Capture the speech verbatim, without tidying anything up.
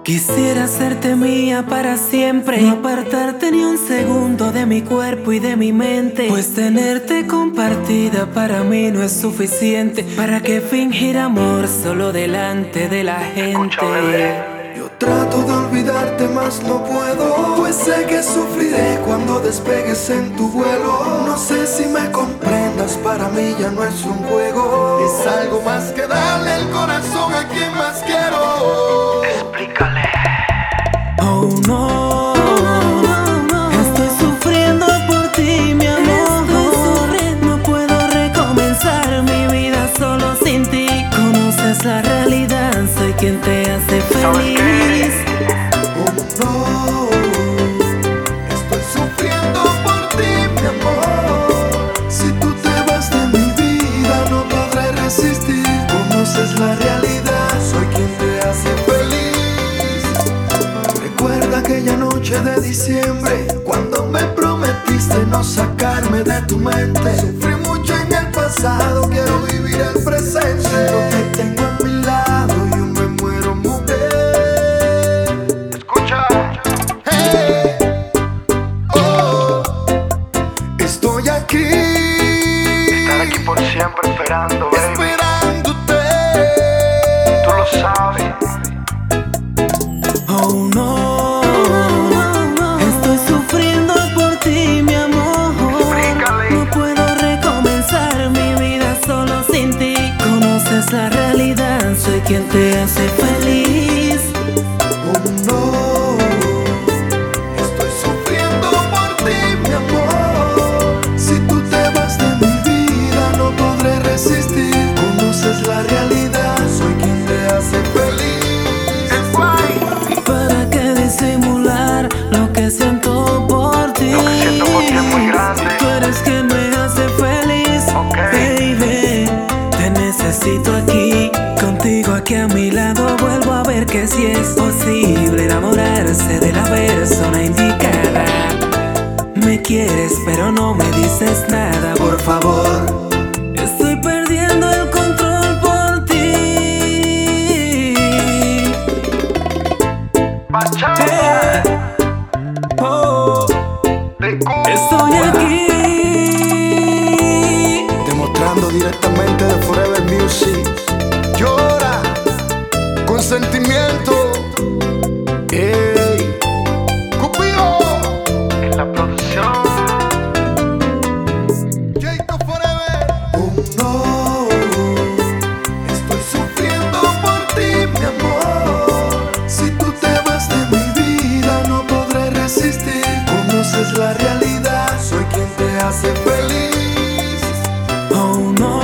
Quisiera hacerte mía para siempre, no apartarte ni un segundo de mi cuerpo y de mi mente, pues tenerte compartida para mí no es suficiente. ¿Para qué fingir amor solo delante de la gente? Yo trato de olvidarte mas no puedo, pues sé que sufriré cuando despegues en tu vuelo. No sé si me comprendas, para mí ya no es un juego, es algo más que darle el corazón a quien más quiero. Explícale. Oh no, estoy sufriendo por ti, mi amor. No puedo recomenzar mi vida solo sin ti. Conoces la realidad, soy quien te hace feliz. Oh no, estoy sufriendo por ti, mi amor. Si tú te vas de mi vida no podré resistir. Conoces la realidad, soy quien te hace feliz. Recuerda aquella noche de diciembre, cuando me prometiste no sacarme de tu mente. Sufrí mucho en el pasado, quiero vivir el presente. Si no te tengo a mi lado yo me muero, mujer. Escucha. Hey, oh, estoy aquí, Estar aquí por siempre esperando, baby. esperándote. Tú lo sabes. Oh no, estoy sufriendo por ti, mi amor. Explícale. No puedo recomenzar mi vida solo sin ti. Conoces la realidad, soy quien te hace feliz. Oh no, estoy sufriendo por ti, mi amor. Si tú te vas de mi vida no podré resistir. Conoces la realidad, soy quien te hace feliz. El fly. ¿Para qué disimular lo que siento por ti? Lo que siento por ti es muy grande. Tú eres quien me hace feliz, Ok. baby. Te necesito aquí, contigo aquí a mi lado. Vuelvo a ver que si es posible enamorarse de la persona indicada. Me quieres pero no me dices nada, por favor. Estoy perdiendo el control por ti. Bachata. Oh, De Cuba. estoy aquí. Demostrando directamente de Forever Music. Llora con sentimiento. Ey, Cupido. En la producción. Jacob Forever. Oh no, estoy sufriendo por ti, mi amor. Si tú te vas de mi vida no podré resistir. Conoces la realidad, soy quien te hace feliz. Oh no,